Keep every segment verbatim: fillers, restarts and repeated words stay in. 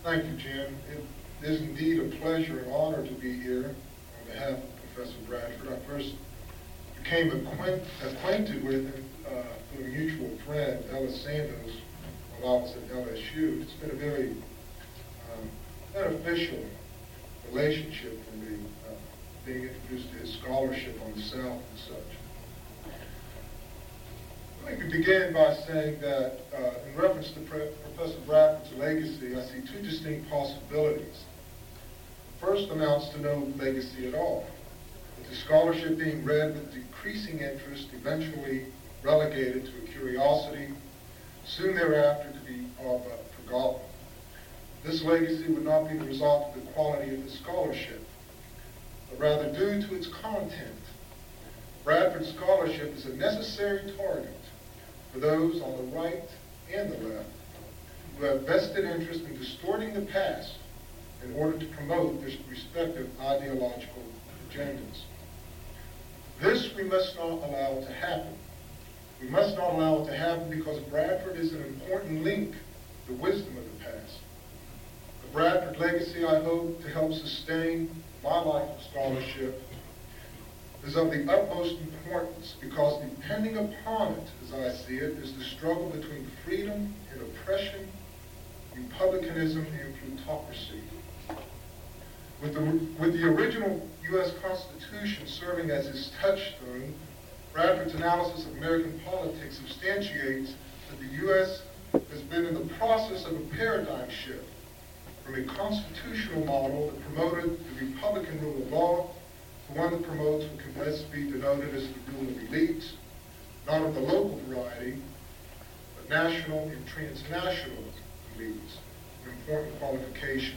Thank you, Jim. It is indeed a pleasure and honor to be here on behalf of Professor Bradford. I first became acquaint acquainted with him uh, through a mutual friend, Ellis Sandoz, while I was at L S U. It's been a very um, beneficial relationship for me, uh, being introduced to his scholarship on the South and such. Let me begin by saying that uh, in reference to Pre Professor Bradford's legacy, I see two distinct possibilities. The first amounts to no legacy at all, with the scholarship being read with decreasing interest, eventually relegated to a curiosity, soon thereafter to be all but forgotten. This legacy would not be the result of the quality of the scholarship, but rather due to its content. Bradford's scholarship is a necessary target for those on the right and the left who have vested interest in distorting the past in order to promote their respective ideological agendas. This we must not allow to happen. We must not allow it to happen because Bradford is an important link to the wisdom of the past. The Bradford legacy, I hope, to help sustain my life of scholarship is of the utmost importance because depending upon it, as I see it, is the struggle between freedom and oppression, republicanism and plutocracy. With the, with the original U S Constitution serving as his touchstone, Bradford's analysis of American politics substantiates that the U S has been in the process of a paradigm shift from a constitutional model that promoted the Republican rule of law to one that promotes what can best be denoted as the rule of elites, not of the local variety, but national and transnational elites, an important qualification.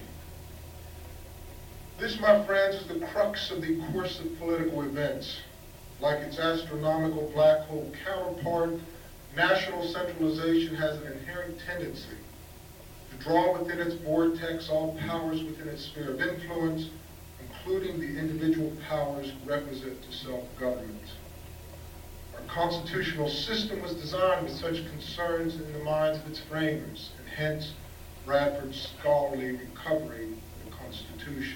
This, my friends, is the crux of the course of political events. Like its astronomical black hole counterpart, national centralization has an inherent tendency to draw within its vortex all powers within its sphere of influence, including the individual powers requisite to self-government. Our constitutional system was designed with such concerns in the minds of its framers, and hence Bradford's scholarly recovery of the Constitution.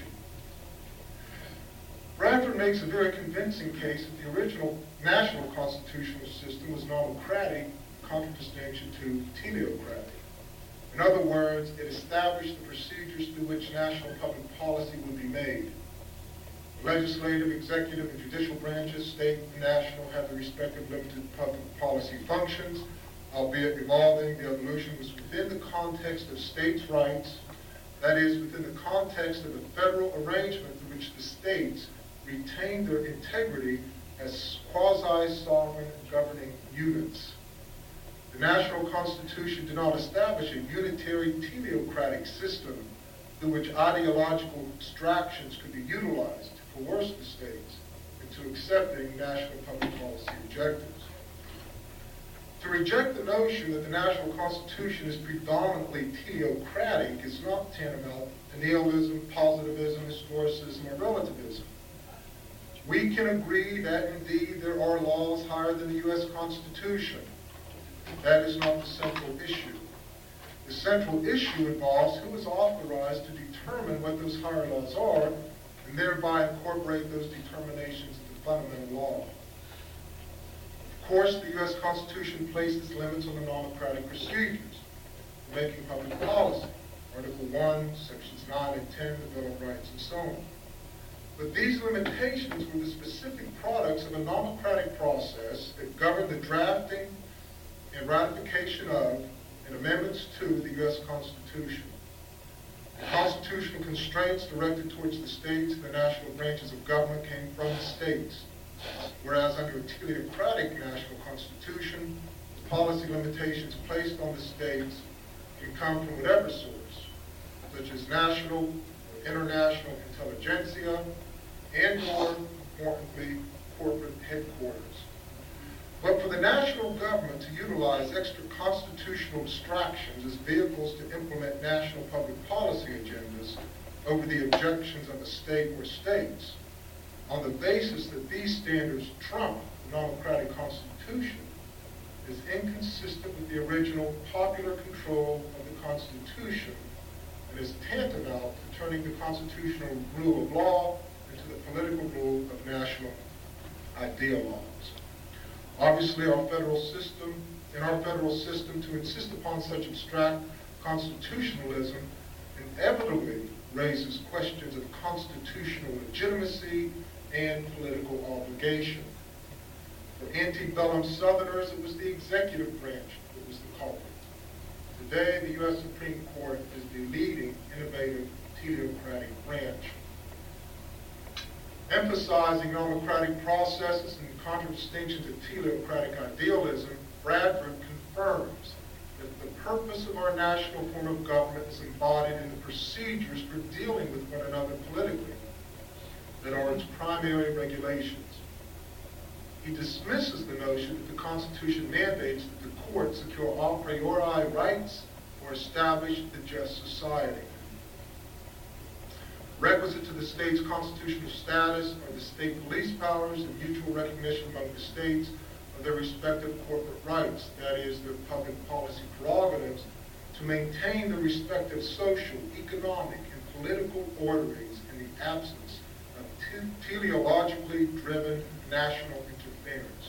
Bradford makes a very convincing case that the original national constitutional system was democratic, in contradistinction to teleocratic. In other words, it established the procedures through which national public policy would be made. The legislative, executive, and judicial branches, state and national, have the respective limited public policy functions, albeit evolving. The evolution was within the context of states' rights, that is, within the context of a federal arrangement through which the states retained their integrity as quasi-sovereign governing units. The National Constitution did not establish a unitary teleocratic system through which ideological extractions could be utilized to coerce the states into accepting national public policy objectives. To reject the notion that the National Constitution is predominantly teleocratic is not tantamount to nihilism, positivism, historicism, or relativism. We can agree that indeed there are laws higher than the U S Constitution. That is not the central issue. The central issue involves who is authorized to determine what those higher laws are and thereby incorporate those determinations into fundamental law. Of course, the U S Constitution places limits on the democratic procedures for making public policy. Article one, sections nine and ten of the Bill of Rights, and so on. But these limitations were the specific products of a democratic process that governed the drafting and ratification of and amendments to the U S Constitution. The constitutional constraints directed towards the states and the national branches of government came from the states, whereas under a teleocratic national constitution, the policy limitations placed on the states can come from whatever source, such as national or international intelligentsia, and more importantly, corporate headquarters. But for the national government to utilize extra constitutional abstractions as vehicles to implement national public policy agendas over the objections of a state or states, on the basis that these standards trump the democratic constitution, is inconsistent with the original popular control of the Constitution and is tantamount to turning the constitutional rule of law into the political rule of national ideologues. Obviously, our federal system, in our federal system, to insist upon such abstract constitutionalism inevitably raises questions of constitutional legitimacy and political obligation. For antebellum Southerners, it was the executive branch that was the culprit. Today, the U S Supreme Court is the leading, innovative, teleocratic branch. Emphasizing democratic processes and contradistinctions of teleocratic idealism, Bradford confirms that the purpose of our national form of government is embodied in the procedures for dealing with one another politically, that are its primary regulations. He dismisses the notion that the Constitution mandates that the courts secure a priori rights or establish the just society. Requisite to the state's constitutional status are the state police powers and mutual recognition among the states of their respective corporate rights, that is, their public policy prerogatives, to maintain the respective social, economic, and political orderings in the absence of te teleologically driven national interference.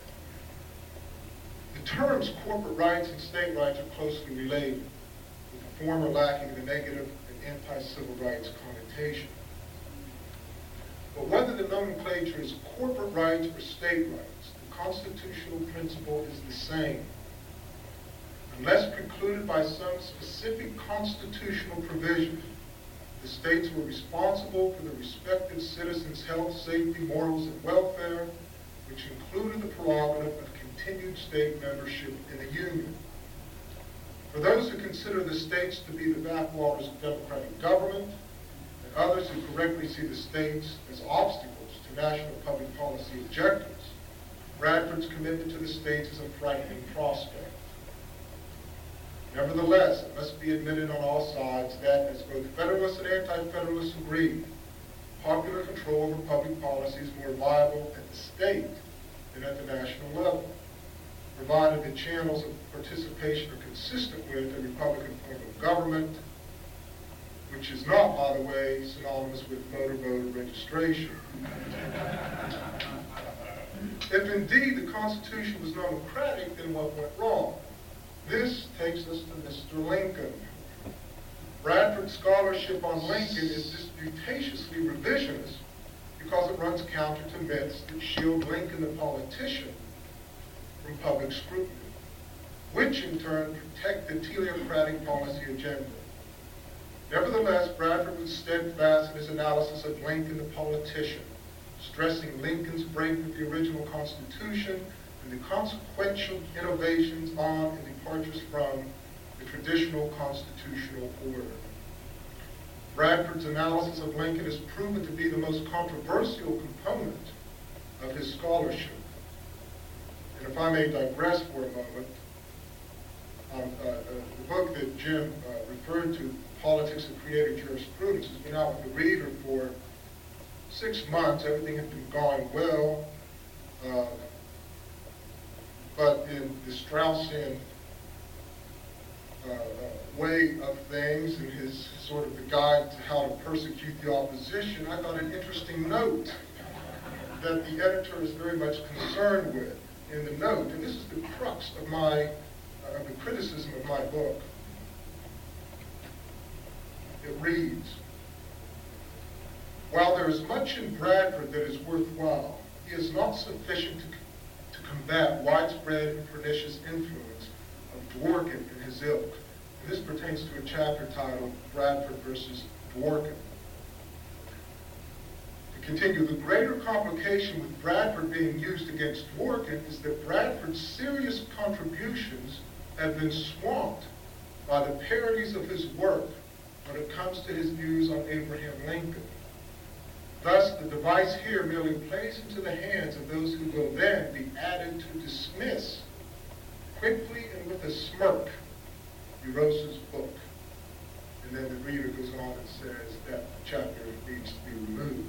The terms corporate rights and state rights are closely related, with the former lacking the negative and anti-civil rights connotation. But whether the nomenclature is corporate rights or state rights, the constitutional principle is the same. Unless precluded by some specific constitutional provision, the states were responsible for the respective citizens' health, safety, morals, and welfare, which included the prerogative of continued state membership in the Union. For those who consider the states to be the backwaters of democratic government, and others who correctly see the states as obstacles to national public policy objectives, Bradford's commitment to the states is a frightening prospect. Nevertheless, it must be admitted on all sides that, as both Federalists and Anti-Federalists agree, popular control over public policy is more viable at the state than at the national level, provided the channels of participation are consistent with a Republican form of government, which is not, by the way, synonymous with voter-voter registration. If indeed the Constitution was democratic, then what went wrong? This takes us to Mister Lincoln. Bradford's scholarship on Lincoln is disputatiously revisionist because it runs counter to myths that shield Lincoln the politician from public scrutiny, which in turn protect the teleocratic policy agenda. Nevertheless, Bradford was steadfast in his analysis of Lincoln the politician, stressing Lincoln's break with the original Constitution and the consequential innovations on and departures from the traditional constitutional order. Bradford's analysis of Lincoln has proven to be the most controversial component of his scholarship. And if I may digress for a moment, um, uh, uh, the book that Jim uh, referred to, Politics of Creative Jurisprudence, has been out with the reader for six months. Everything had been going well. Uh, but in the Straussian uh, uh, way of things, and his sort of the guide to how to persecute the opposition, I got an interesting note that the editor is very much concerned with in the note, and this is the crux of my uh, of the criticism of my book. It reads, "While there is much in Bradford that is worthwhile, he is not sufficient to to combat widespread and pernicious influence of Dworkin and his ilk." And this pertains to a chapter titled Bradford versus Dworkin. To continue, the greater complication with Bradford being used against Dworkin is that Bradford's serious contributions have been swamped by the parodies of his work when it comes to his views on Abraham Lincoln. Thus, the device here merely plays into the hands of those who will then be added to dismiss, quickly and with a smirk, DeRosa's book. And then the reader goes on and says that chapter needs to be removed.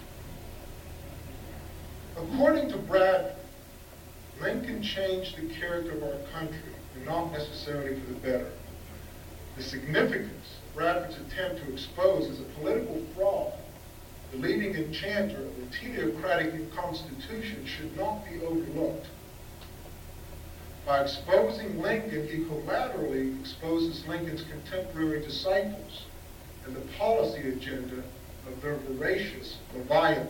According to Bradford, Lincoln changed the character of our country, and not necessarily for the better. The significance Bradford's attempt to expose as a political fraud the leading enchanter of the teleocratic Constitution should not be overlooked. By exposing Lincoln, he collaterally exposes Lincoln's contemporary disciples and the policy agenda of their voracious Leviathan.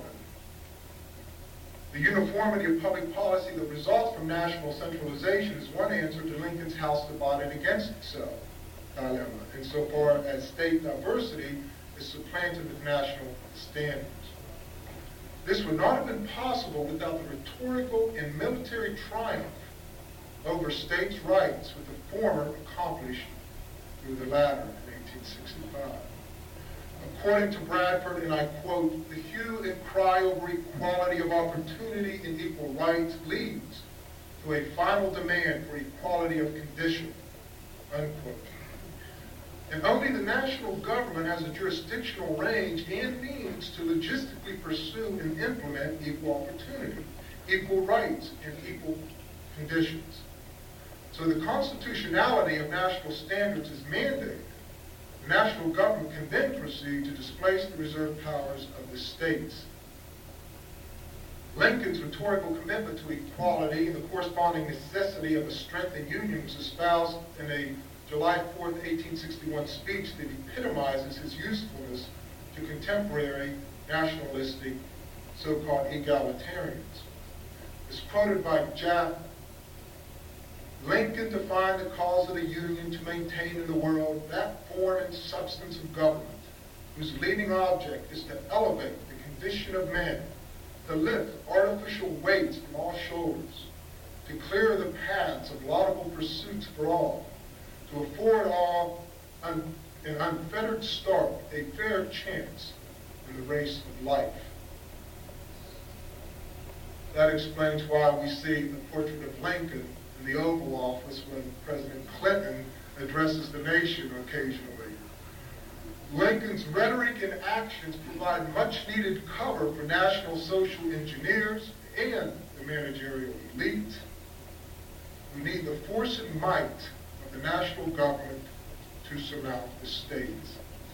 The uniformity of public policy that results from national centralization is one answer to Lincoln's house divided against itself dilemma, insofar as state diversity is supplanted with national standards. This would not have been possible without the rhetorical and military triumph over states' rights with the former accomplished through the latter in eighteen sixty-five. According to Bradford, and I quote, "The hue and cry over equality of opportunity and equal rights leads to a final demand for equality of condition," unquote. And only the national government has a jurisdictional range and means to logistically pursue and implement equal opportunity, equal rights, and equal conditions. So the constitutionality of national standards is mandated. The national government can then proceed to displace the reserved powers of the states. Lincoln's rhetorical commitment to equality and the corresponding necessity of a strengthened union was espoused in a July fourth, eighteen sixty-one speech that epitomizes his usefulness to contemporary nationalistic so-called egalitarians. It's quoted by Japp: "Lincoln defined the cause of the Union to maintain in the world that form and substance of government whose leading object is to elevate the condition of men, to lift artificial weights from all shoulders, to clear the paths of laudable pursuits for all, to afford all un an unfettered start, a fair chance in the race of life." That explains why we see the portrait of Lincoln in the Oval Office when President Clinton addresses the nation occasionally. Lincoln's rhetoric and actions provide much needed cover for national social engineers and the managerial elite who need the force and might of the national government to surmount the states.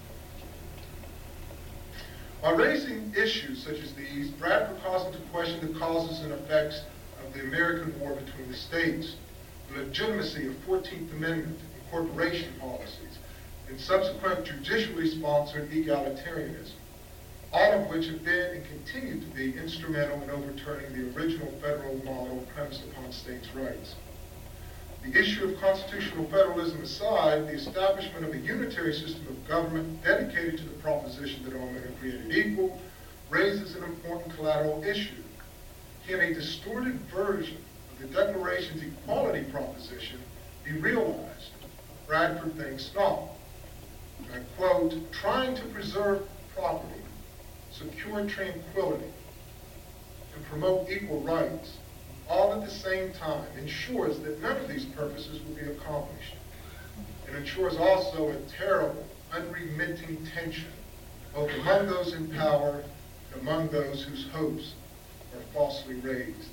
By raising issues such as these, Bradford calls into question the causes and effects of the American war between the states, the legitimacy of fourteenth Amendment and corporation policies, and subsequent judicially sponsored egalitarianism, all of which have been and continue to be instrumental in overturning the original federal model premised upon states' rights. The issue of constitutional federalism aside, the establishment of a unitary system of government dedicated to the proposition that all men are created equal raises an important collateral issue. Can a distorted version of the Declaration's equality proposition be realized? Bradford thinks not. I quote, "Trying to preserve property, secure tranquility, and promote equal rights, all at the same time, ensures that none of these purposes will be accomplished. It ensures also a terrible, unremitting tension, both among those in power and among those whose hopes are falsely raised."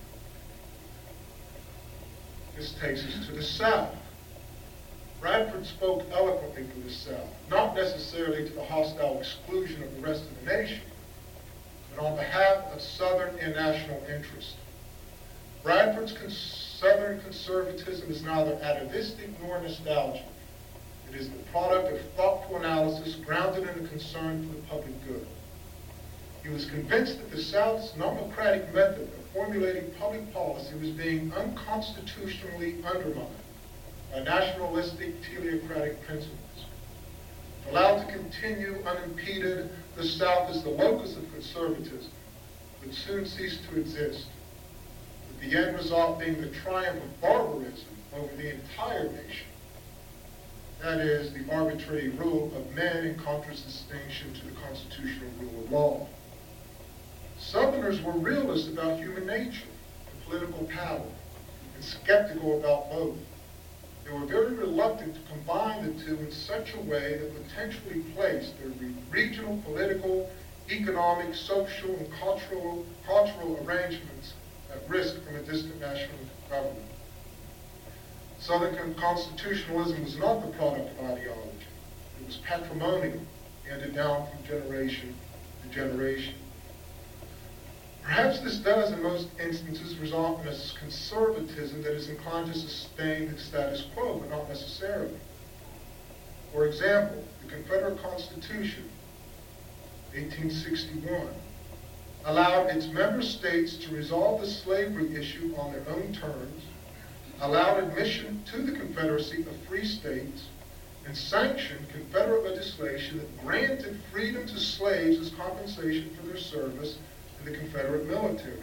This takes us to the South. Bradford spoke eloquently for the South, not necessarily to the hostile exclusion of the rest of the nation, but on behalf of Southern and national interest. Bradford's cons Southern conservatism is neither atavistic nor nostalgic. It is the product of thoughtful analysis grounded in a concern for the public good. He was convinced that the South's democratic method of formulating public policy was being unconstitutionally undermined by nationalistic teleocratic principles. Allowed to continue unimpeded, the South as the locus of conservatism would soon cease to exist, with the end result being the triumph of barbarism over the entire nation. That is, the arbitrary rule of men in contradistinction to the constitutional rule of law. Southerners were realists about human nature and political power, and skeptical about both. They were very reluctant to combine the two in such a way that potentially placed their re regional, political, economic, social, and cultural, cultural arrangements at risk from a distant national government. Southern constitutionalism was not the product of ideology. It was patrimonial, handed down from generation to generation. Perhaps this does, in most instances, result in a conservatism that is inclined to sustain the status quo, but not necessarily. For example, the Confederate Constitution, eighteen sixty-one, allowed its member states to resolve the slavery issue on their own terms, allowed admission to the Confederacy of free states, and sanctioned Confederate legislation that granted freedom to slaves as compensation for their service in the Confederate military.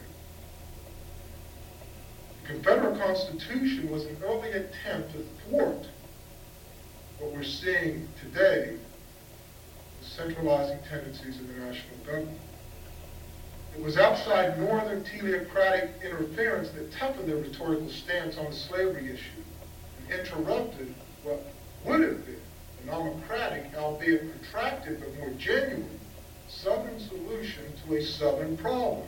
The Confederate Constitution was an early attempt to thwart what we're seeing today, the centralizing tendencies of the national government. It was outside northern teleocratic interference that toughened their rhetorical stance on the slavery issue and interrupted what would have been a democratic, albeit protracted but more genuine, Southern solution to a Southern problem.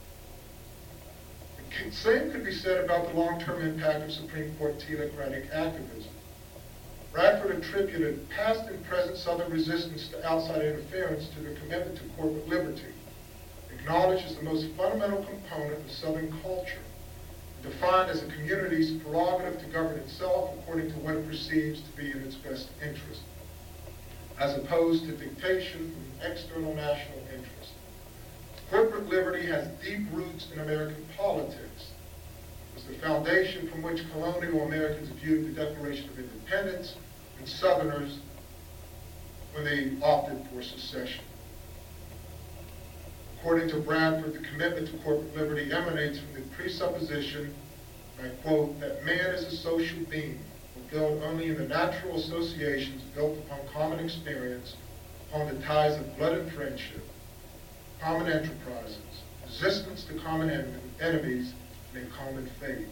The same could be said about the long-term impact of Supreme Court teleocratic activism. Bradford attributed past and present Southern resistance to outside interference to their commitment to corporate liberty, acknowledged as the most fundamental component of Southern culture, defined as a community's prerogative to govern itself according to what it perceives to be in its best interest, as opposed to dictation from external national interest. Corporate liberty has deep roots in American politics. It was the foundation from which colonial Americans viewed the Declaration of Independence and Southerners when they opted for secession. According to Bradford, the commitment to corporate liberty emanates from the presupposition, and I quote, that man is a social being, fulfilled only in the natural associations built upon common experience, upon the ties of blood and friendship, common enterprises, resistance to common en enemies, and a common faith.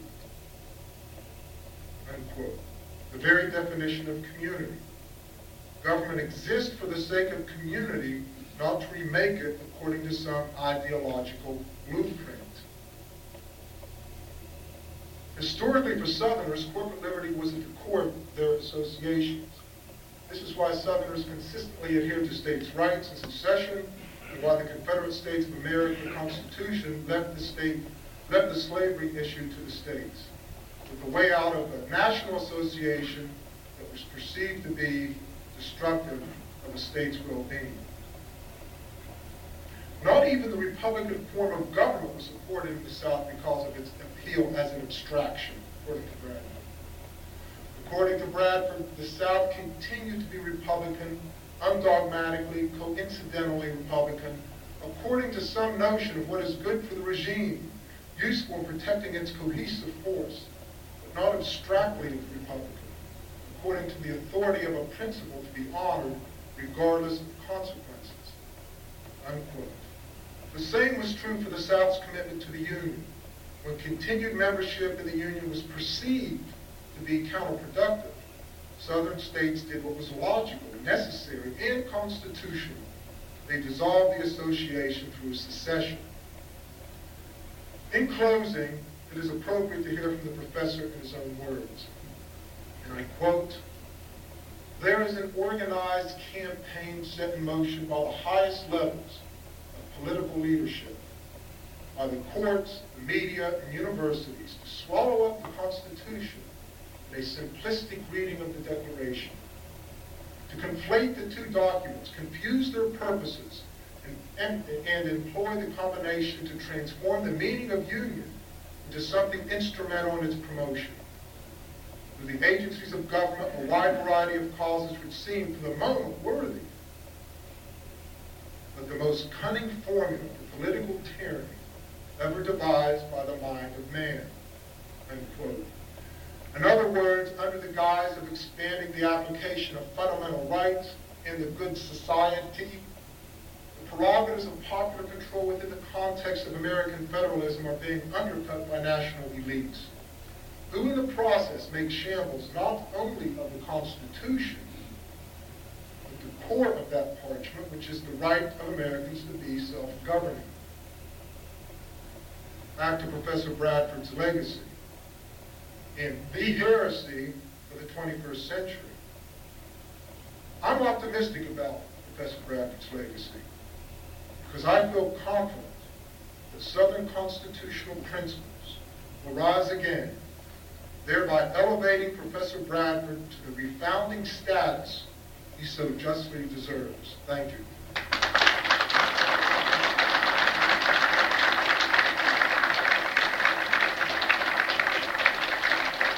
Unquote. The very definition of community. Government exists for the sake of community, not to remake it according to some ideological blueprint. Historically, for Southerners, corporate liberty was at the core of their associations. This is why Southerners consistently adhered to states' rights and secession, and why the Confederate States of America Constitution left the state, left the slavery issue to the states, with the way out of a national association that was perceived to be destructive of a state's well-being. Not even the Republican form of government was supported in the South because of its appeal as an abstraction, according to Bradford. According to Bradford, the South continued to be Republican, undogmatically, coincidentally Republican, according to some notion of what is good for the regime, useful in protecting its cohesive force, but not abstractly Republican, according to the authority of a principle to be honored regardless of consequences. Unquote. The same was true for the South's commitment to the Union. When continued membership in the Union was perceived to be counterproductive, Southern states did what was logical, necessary, and constitutional. They dissolved the association through secession. In closing, it is appropriate to hear from the professor in his own words. And I quote, "There is an organized campaign set in motion by the highest levels of political leadership, by the courts, the media, and universities to swallow up the Constitution in a simplistic reading of the Declaration, to conflate the two documents, confuse their purposes, and, and, and employ the combination to transform the meaning of union into something instrumental in its promotion. Through the agencies of government, a wide variety of causes which seem, for the moment, worthy, but the most cunning formula for political tyranny ever devised by the mind of man." Unquote. In other words, under the guise of expanding the application of fundamental rights in the good society, the prerogatives of popular control within the context of American federalism are being undercut by national elites, who in the process make shambles not only of the Constitution, but the core of that parchment, which is the right of Americans to be self-governing. Back to Professor Bradford's legacy. In The Heresy of the twenty-first Century, I'm I'm optimistic about Professor Bradford's legacy because I feel confident that Southern constitutional principles will rise again, thereby elevating Professor Bradford to the refounding status he so justly deserves. Thank you.